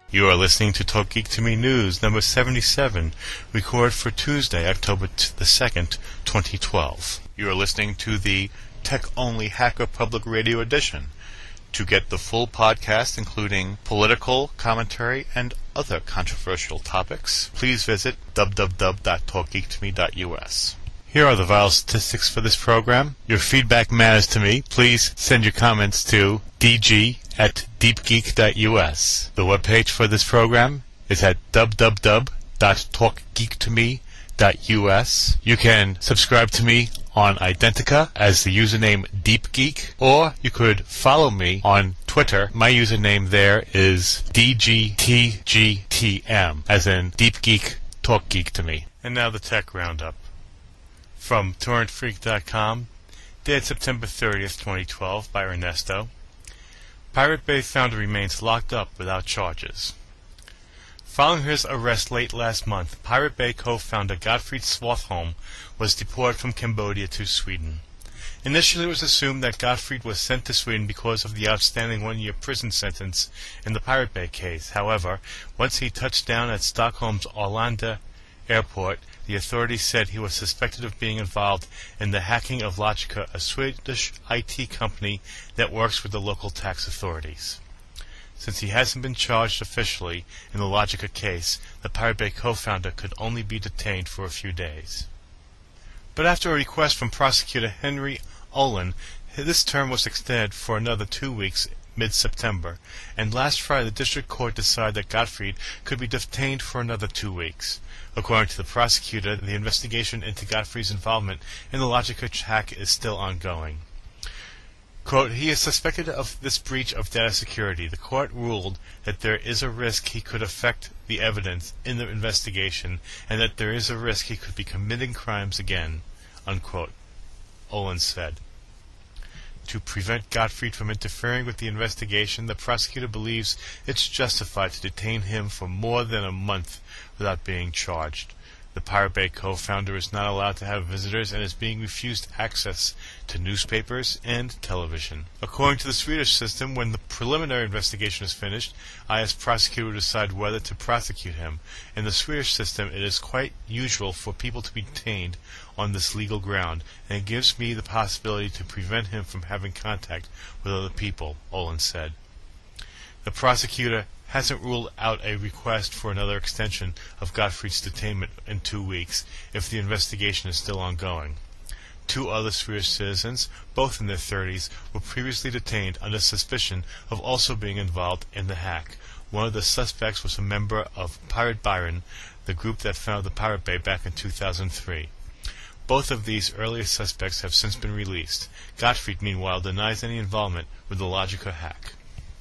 You are listening to Talk Geek to Me News, number 77, recorded for Tuesday, October the 2nd, 2012. You are listening to the Tech-Only Hacker Public Radio Edition. To get the full podcast, including political commentary and other controversial topics, please visit www.talkgeektome.us. Here are the vital statistics for this program. Your feedback matters to me. Please send your comments to dg@deepgeek.us. The webpage for this program is at www.talkgeektome.us. You can subscribe to me on Identica as the username DeepGeek, or you could follow me on Twitter. My username there is DGTGTM, as in DeepGeek Talk Geek to Me. And now the Tech Roundup. From TorrentFreak.com, dated September 30th, 2012, by Ernesto. Pirate Bay founder remains locked up without charges. Following his arrest late last month, Pirate Bay co-founder Gottfried Svartholm was deported from Cambodia to Sweden. Initially, it was assumed that Gottfried was sent to Sweden because of the outstanding one-year prison sentence in the Pirate Bay case. However, once he touched down at Stockholm's Arlanda airport, the authorities said he was suspected of being involved in the hacking of Logica, a Swedish IT company that works with the local tax authorities. Since he hasn't been charged officially in the Logica case, the Pirate Bay co-founder could only be detained for a few days. But after a request from prosecutor Henry Olin, this term was extended for another 2 weeks mid-September, and last Friday the district court decided that Gottfried could be detained for another 2 weeks. According to the prosecutor, the investigation into Gottfried's involvement in the Logica hack is still ongoing. Quote, he is suspected of this breach of data security. The court ruled that there is a risk he could affect the evidence in the investigation and that there is a risk he could be committing crimes again, unquote, Olin said. To prevent Gottfried from interfering with the investigation, the prosecutor believes it's justified to detain him for more than a month without being charged. The Pirate Bay co-founder is not allowed to have visitors and is being refused access to newspapers and television. According to the Swedish system, when the preliminary investigation is finished, IS prosecutor will decide whether to prosecute him. In the Swedish system, it is quite usual for people to be detained on this legal ground, and it gives me the possibility to prevent him from having contact with other people, Olin said. The prosecutor hasn't ruled out a request for another extension of Gottfried's detainment in 2 weeks if the investigation is still ongoing. 2 other Swedish citizens, both in their 30s, were previously detained under suspicion of also being involved in the hack. One of the suspects was a member of Pirate Byron, the group that founded the Pirate Bay back in 2003. Both of these earlier suspects have since been released. Gottfried, meanwhile, denies any involvement with the Logica hack.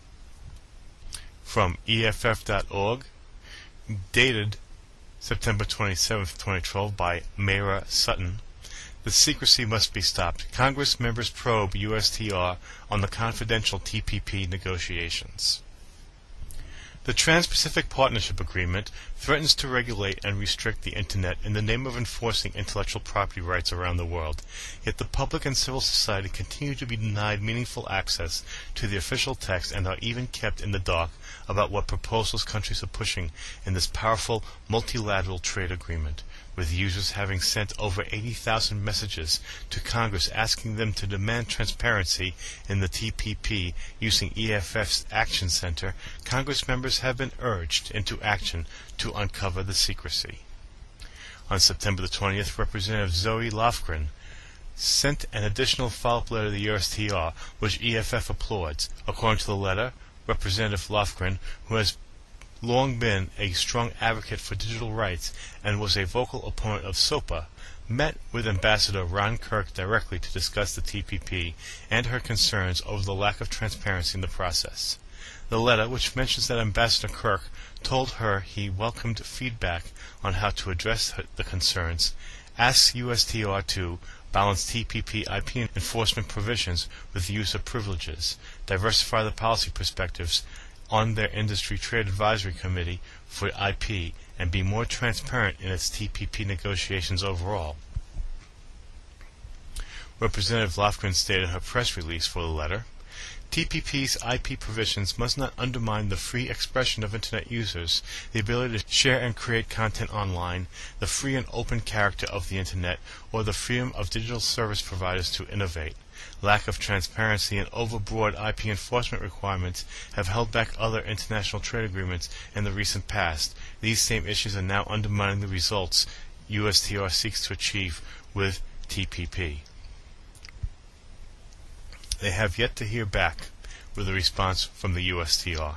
From EFF.org, dated September 27, 2012, by Mayra Sutton. The secrecy must be stopped. Congress members probe USTR on the confidential TPP negotiations. The Trans-Pacific Partnership Agreement threatens to regulate and restrict the Internet in the name of enforcing intellectual property rights around the world. Yet the public and civil society continue to be denied meaningful access to the official text and are even kept in the dark about what proposals countries are pushing in this powerful multilateral trade agreement, with users having sent over 80,000 messages to Congress asking them to demand transparency in the TPP using EFF's Action Center. Congress members have been urged into action to uncover the secrecy. On September the 20th, Representative Zoe Lofgren sent an additional follow-up letter to the USTR, which EFF applauds. According to the letter, Representative Lofgren, who has long been a strong advocate for digital rights and was a vocal opponent of SOPA, met with Ambassador Ron Kirk directly to discuss the TPP and her concerns over the lack of transparency in the process. The letter, which mentions that Ambassador Kirk told her he welcomed feedback on how to address the concerns, asks USTR to balance TPP IP enforcement provisions with the use of privileges, diversify the policy perspectives on their Industry Trade Advisory Committee for IP, and be more transparent in its TPP negotiations overall. Representative Lofgren stated in her press release for the letter, TPP's IP provisions must not undermine the free expression of Internet users, the ability to share and create content online, the free and open character of the Internet, or the freedom of digital service providers to innovate. Lack of transparency and overbroad IP enforcement requirements have held back other international trade agreements in the recent past. These same issues are now undermining the results USTR seeks to achieve with TPP. They have yet to hear back with a response from the USTR.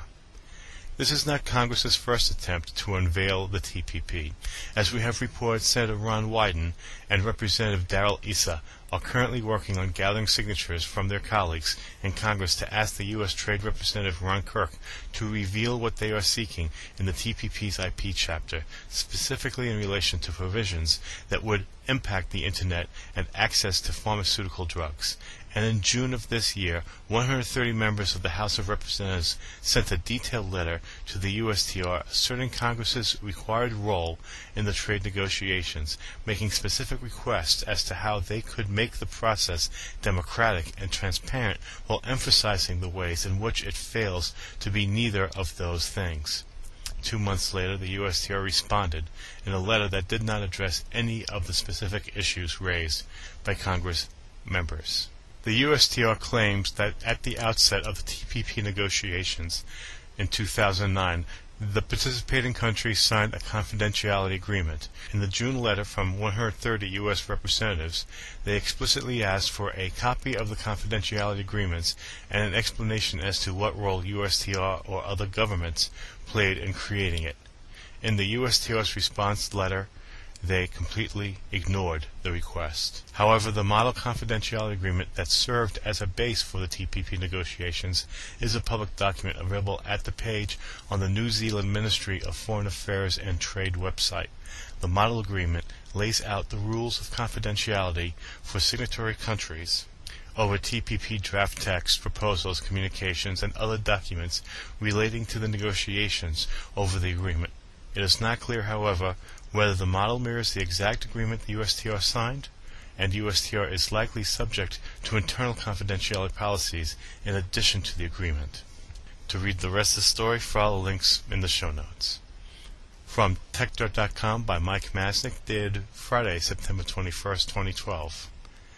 This is not Congress's first attempt to unveil the TPP. As we have reported, Senator Ron Wyden and Representative Darrell Issa are currently working on gathering signatures from their colleagues in Congress to ask the U.S. Trade Representative Ron Kirk to reveal what they are seeking in the TPP's IP chapter, specifically in relation to provisions that would impact the Internet and access to pharmaceutical drugs. And in June of this year, 130 members of the House of Representatives sent a detailed letter to the USTR asserting Congress's required role in the trade negotiations, making specific requests as to how they could make the process democratic and transparent while emphasizing the ways in which it fails to be neither of those things. 2 months later, the USTR responded in a letter that did not address any of the specific issues raised by Congress members. The USTR claims that at the outset of the TPP negotiations in 2009, the participating countries signed a confidentiality agreement. In the June letter from 130 U.S. representatives, they explicitly asked for a copy of the confidentiality agreements and an explanation as to what role USTR or other governments played in creating it. In the USTR's response letter, they completely ignored the request. However, the model confidentiality agreement that served as a base for the TPP negotiations is a public document available at the page on the New Zealand Ministry of Foreign Affairs and Trade website. The model agreement lays out the rules of confidentiality for signatory countries over TPP draft text, proposals, communications, and other documents relating to the negotiations over the agreement. It is not clear, however, whether the model mirrors the exact agreement the USTR signed, and USTR is likely subject to internal confidentiality policies in addition to the agreement. To read the rest of the story, follow links in the show notes. From TechDirt.com by Mike Masnick, dated Friday, September 21st, 2012.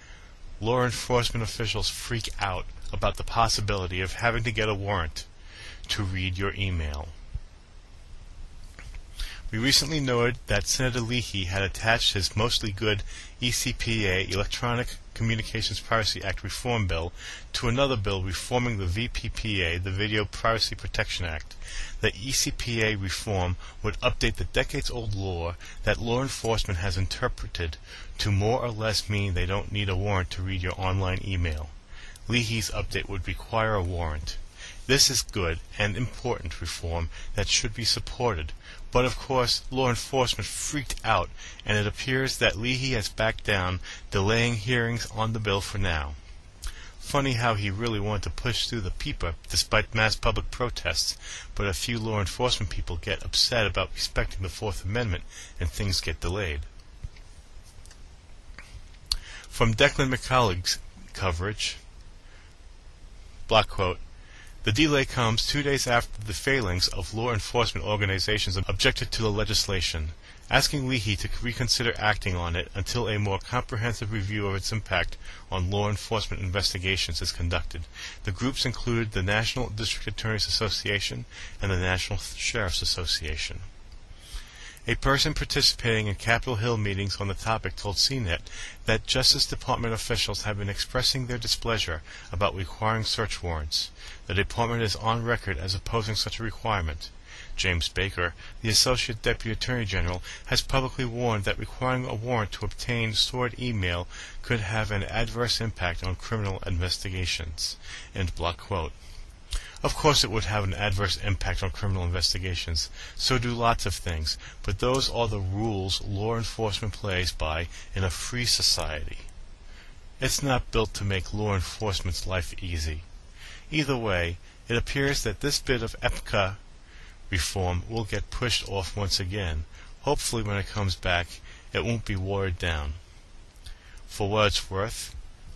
Law enforcement officials freak out about the possibility of having to get a warrant to read your email. We recently noted that Senator Leahy had attached his mostly good ECPA, Electronic Communications Privacy Act reform bill, to another bill reforming the VPPA, the Video Privacy Protection Act. The ECPA reform would update the decades-old law that law enforcement has interpreted to more or less mean they don't need a warrant to read your online email. Leahy's update would require a warrant. This is good and important reform that should be supported. But of course, law enforcement freaked out, and it appears that Leahy has backed down, delaying hearings on the bill for now. Funny how he really wanted to push through the PIPA despite mass public protests, but a few law enforcement people get upset about respecting the Fourth Amendment and things get delayed. From Declan McCullough's coverage, block quote, "The delay comes 2 days after the failings of law enforcement organizations objected to the legislation, asking Leahy to reconsider acting on it until a more comprehensive review of its impact on law enforcement investigations is conducted." The groups included the National District Attorneys Association and the National Sheriff's Association. A person participating in Capitol Hill meetings on the topic told CNET that Justice Department officials have been expressing their displeasure about requiring search warrants. The department is on record as opposing such a requirement. James Baker, the Associate Deputy Attorney General, has publicly warned that requiring a warrant to obtain stored email could have an adverse impact on criminal investigations. End block quote. Of course it would have an adverse impact on criminal investigations. So do lots of things, but those are the rules law enforcement plays by in a free society. It's not built to make law enforcement's life easy. Either way, it appears that this bit of EPCA reform will get pushed off once again. Hopefully when it comes back, it won't be watered down. For what it's worth,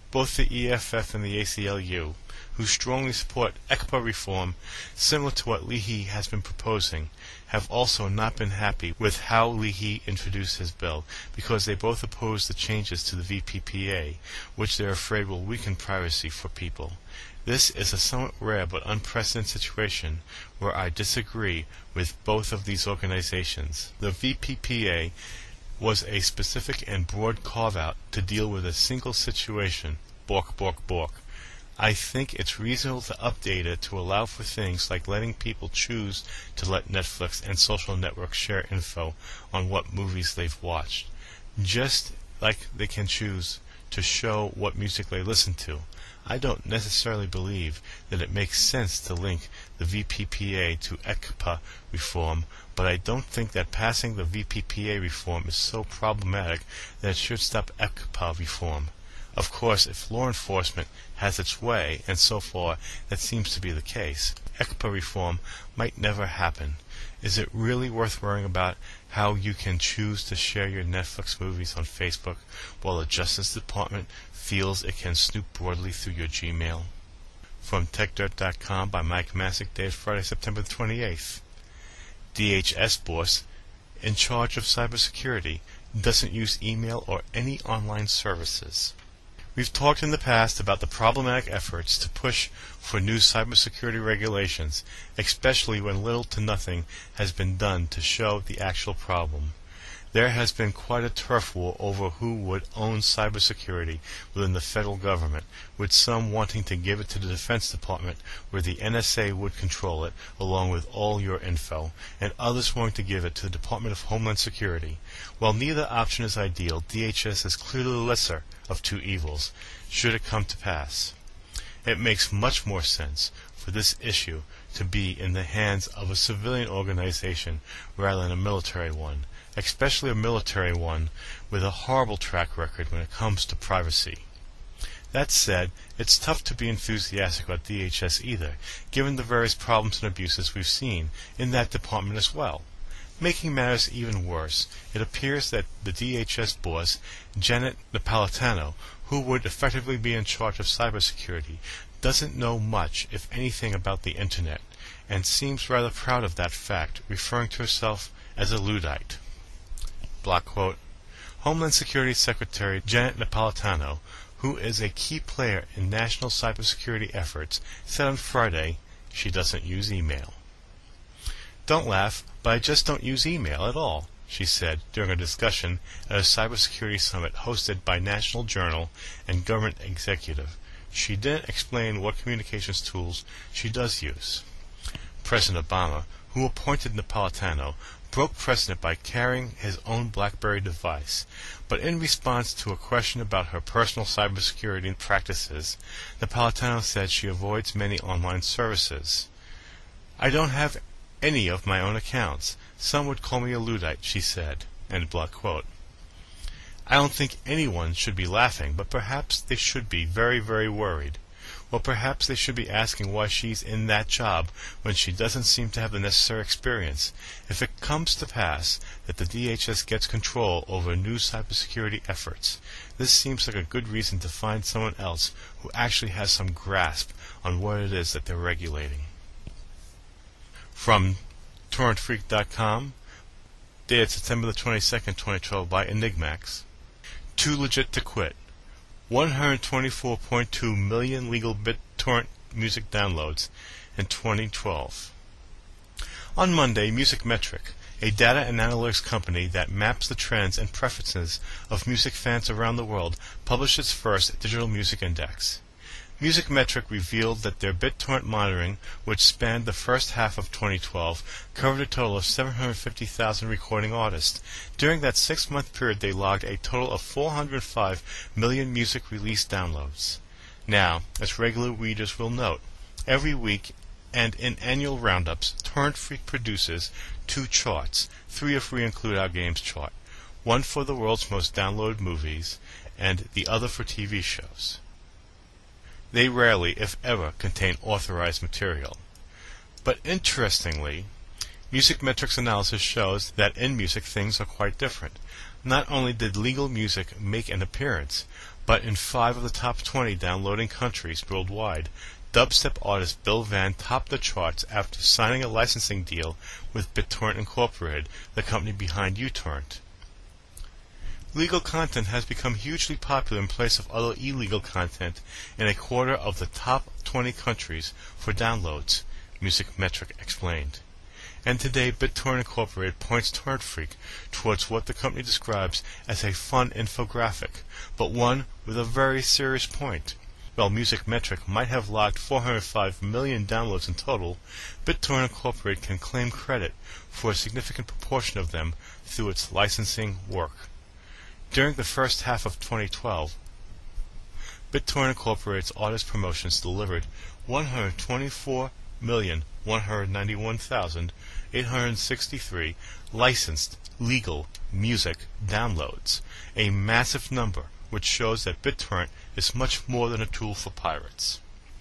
Both the EFF and the ACLU, who strongly support ECPA reform similar to what Leahy has been proposing, have also not been happy with how Leahy introduced his bill because they both oppose the changes to the VPPA, which they're afraid will weaken privacy for people. This is a somewhat rare but unprecedented situation where I disagree with both of these organizations. The VPPA was a specific and broad carve-out to deal with a single situation, bork, bork, bork. I think it's reasonable to update it to allow for things like letting people choose to let Netflix and social networks share info on what movies they've watched, just like they can choose to show what music they listen to. I don't necessarily believe that it makes sense to link the VPPA to ECPA reform, but I don't think that passing the VPPA reform is so problematic that it should stop ECPA reform. Of course, if law enforcement has its way, and so far that seems to be the case, ECPA reform might never happen. Is it really worth worrying about how you can choose to share your Netflix movies on Facebook while the Justice Department feels it can snoop broadly through your Gmail? From TechDirt.com by Mike Masick, dated Friday, September 28th. DHS boss in charge of cybersecurity doesn't use email or any online services. We've talked in the past about the problematic efforts to push for new cybersecurity regulations, especially when little to nothing has been done to show the actual problem. There has been quite a turf war over who would own cybersecurity within the federal government, with some wanting to give it to the Defense Department, where the NSA would control it, along with all your info, and others wanting to give it to the Department of Homeland Security. While neither option is ideal, DHS is clearly the lesser of two evils, should it come to pass. It makes much more sense for this issue to be in the hands of a civilian organization rather than a military one, especially a military one with a horrible track record when it comes to privacy. That said, it's tough to be enthusiastic about DHS either, given the various problems and abuses we've seen in that department as well. Making matters even worse, it appears that the DHS boss, Janet Napolitano, who would effectively be in charge of cybersecurity, doesn't know much, if anything, about the Internet, and seems rather proud of that fact, referring to herself as a Luddite. Block quote, Homeland Security Secretary Janet Napolitano, who is a key player in national cybersecurity efforts, said on Friday she doesn't use email. Don't laugh, but I just don't use email at all, she said during a discussion at a cybersecurity summit hosted by National Journal and government executive. She didn't explain what communications tools she does use. President Obama, who appointed Napolitano, broke precedent by carrying his own BlackBerry device, but in response to a question about her personal cybersecurity practices, Napolitano said she avoids many online services. I don't have any of my own accounts. Some would call me a Luddite, she said, end block quote. I don't think anyone should be laughing, but perhaps they should be very, very worried. Well, perhaps they should be asking why she's in that job when she doesn't seem to have the necessary experience. If it comes to pass that the DHS gets control over new cybersecurity efforts, this seems like a good reason to find someone else who actually has some grasp on what it is that they're regulating. From TorrentFreak.com, dated September the 22nd, 2012, by Enigmax. Too legit to quit. 124.2 million legal BitTorrent music downloads in 2012. On Monday, Musicmetric, a data and analytics company that maps the trends and preferences of music fans around the world, published its first digital music index. Musicmetric revealed that their BitTorrent monitoring, which spanned the first half of 2012, covered a total of 750,000 recording artists. During that 6-month period, they logged a total of 405 million music release downloads. Now, as regular readers will note, every week and in annual roundups, Torrent Freak produces 2 charts, 3 if we include our games chart, one for the world's most downloaded movies, and the other for TV shows. They rarely, if ever, contain authorized material. But interestingly, Musicmetric's analysis shows that in music things are quite different. Not only did legal music make an appearance, but in 5 of the top 20 downloading countries worldwide, dubstep artist Bill Van topped the charts after signing a licensing deal with BitTorrent Incorporated, the company behind uTorrent. Legal content has become hugely popular in place of other illegal content in a quarter of the top 20 countries for downloads, Music Metric explained. And today, BitTorrent Incorporated points Torrent Freak towards what the company describes as a fun infographic, but one with a very serious point. While Music Metric might have logged 405 million downloads in total, BitTorrent Incorporated can claim credit for a significant proportion of them through its licensing work. During the first half of 2012, BitTorrent Incorporated's artist promotions delivered 124,191,863 licensed legal music downloads, a massive number which shows that BitTorrent is much more than a tool for pirates.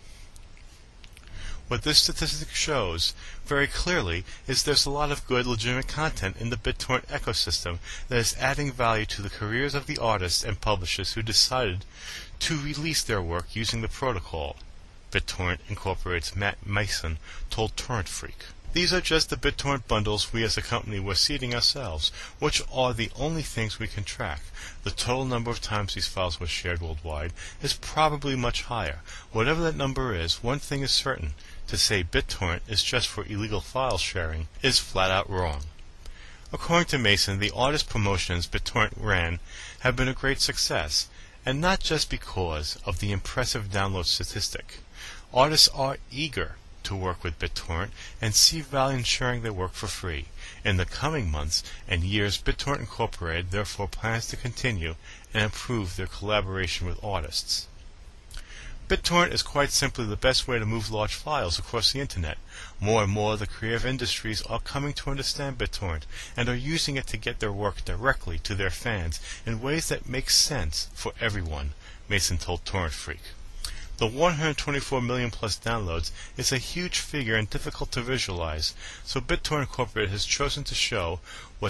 What this statistic shows very clearly is there's a lot of good, legitimate content in the BitTorrent ecosystem that is adding value to the careers of the artists and publishers who decided to release their work using the protocol, BitTorrent Incorporated's Matt Mason told Torrent Freak. These are just the BitTorrent bundles we as a company were seeding ourselves, which are the only things we can track. The total number of times these files were shared worldwide is probably much higher. Whatever that number is, one thing is certain. To say BitTorrent is just for illegal file sharing is flat out wrong. According to Mason, the artist promotions BitTorrent ran have been a great success, and not just because of the impressive download statistic. Artists are eager to work with BitTorrent and see value in sharing their work for free. In the coming months and years, BitTorrent Incorporated therefore plans to continue and improve their collaboration with artists. BitTorrent is quite simply the best way to move large files across the internet. More and more, the creative industries are coming to understand BitTorrent and are using it to get their work directly to their fans in ways that make sense for everyone, Mason told Torrent Freak. The 124 million plus downloads is a huge figure and difficult to visualize, so BitTorrent Incorporated has chosen to show what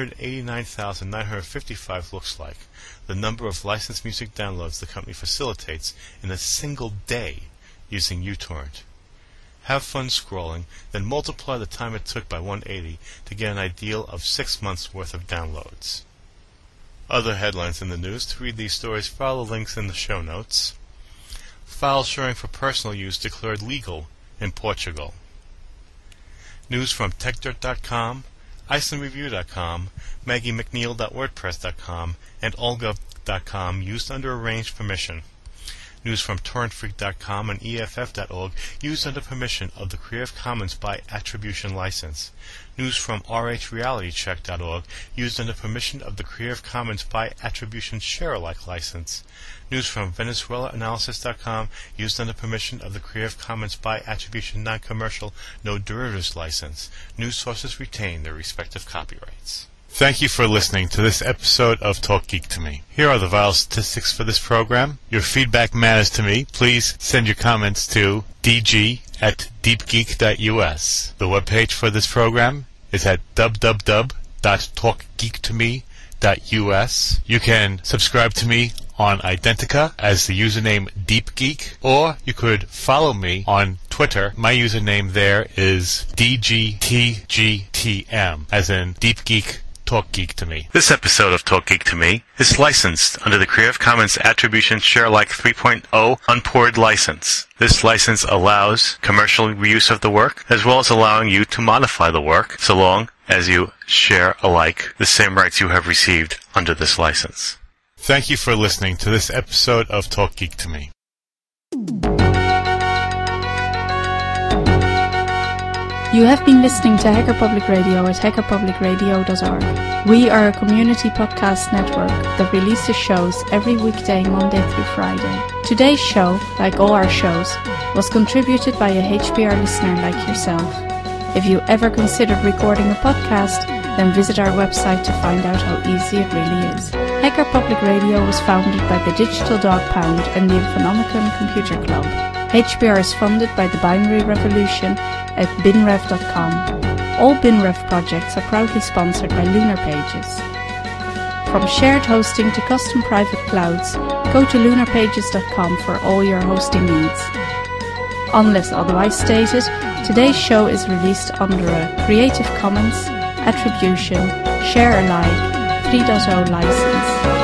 689,955 looks like, the number of licensed music downloads the company facilitates in a single day using uTorrent. Have fun scrolling, then multiply the time it took by 180 to get an ideal of 6 months' worth of downloads. Other headlines in the news. To read these stories, follow the links in the show notes. File sharing for personal use declared legal in Portugal. News from TechDirt.com, IcelandReview.com, MaggieMcNeil.wordpress.com, and Olga.com used under arranged permission. News from TorrentFreak.com and EFF.org used under permission of the Creative Commons by Attribution license. News from RHRealityCheck.org used under permission of the Creative Commons by Attribution Share-alike license. News from VenezuelaAnalysis.com used under permission of the Creative Commons by Attribution Non-Commercial No Derivatives license. News sources retain their respective copyrights. Thank you for listening to this episode of Talk Geek to Me. Here are the vital statistics for this program. Your feedback matters to me. Please send your comments to dg@deepgeek.us. The webpage for this program is at www.talkgeektome.us. You can subscribe to me on Identica as the username DeepGeek, or you could follow me on Twitter. My username there is DGTGTM, as in DeepGeek Talk Geek to Me. This episode of Talk Geek to Me is licensed under the Creative Commons Attribution Share-alike 3.0 Unported license. This license allows commercial reuse of the work, as well as allowing you to modify the work, so long as you share alike the same rights you have received under this license. Thank you for listening to this episode of Talk Geek to Me. You have been listening to Hacker Public Radio at hackerpublicradio.org. We are a community podcast network that releases shows every weekday, Monday through Friday. Today's show, like all our shows, was contributed by a HPR listener like yourself. If you ever considered recording a podcast, then visit our website to find out how easy it really is. Hacker Public Radio was founded by the Digital Dog Pound and the Infonomicon Computer Club. HPR is funded by the Binary Revolution at binrev.com. All BinRev projects are proudly sponsored by Lunar Pages. From shared hosting to custom private clouds, go to lunarpages.com for all your hosting needs. Unless otherwise stated, today's show is released under a Creative Commons Attribution Share Alike 3.0 license.